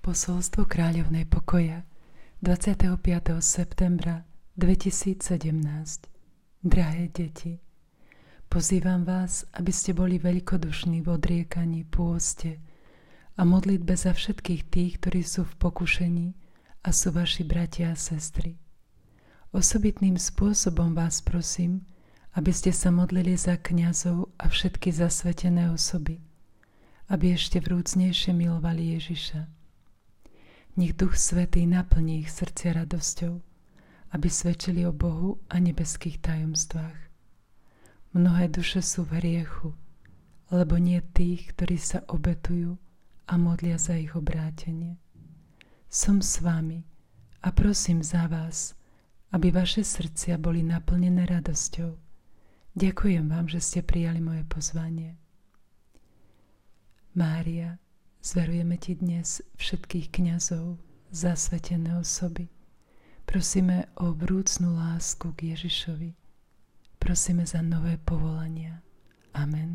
Posolstvo kráľovnej pokoja 25. septembra 2017. Drahé deti, pozývam vás, aby ste boli veľkodušní v odriekaní, pôste a modlitbe za všetkých tých, ktorí sú v pokušení a sú vaši bratia a sestry. Osobitným spôsobom vás prosím, aby ste sa modlili za kňazov a všetky zasvetené osoby, aby ešte vrúcnejšie milovali Ježiša. Nech Duch Svätý naplní ich srdcia radosťou, aby svedčili o Bohu a nebeských tajomstvách. Mnohé duše sú v hriechu, lebo nie tých, ktorí sa obetujú a modlia za ich obrátenie. Som s vami a prosím za vás, aby vaše srdcia boli naplnené radosťou. Ďakujem vám, že ste prijali moje pozvanie. Mária, zverujeme ti dnes všetkých kňazov, zasvetené osoby. Prosíme o vrúcnú lásku k Ježišovi. Prosíme za nové povolania. Amen.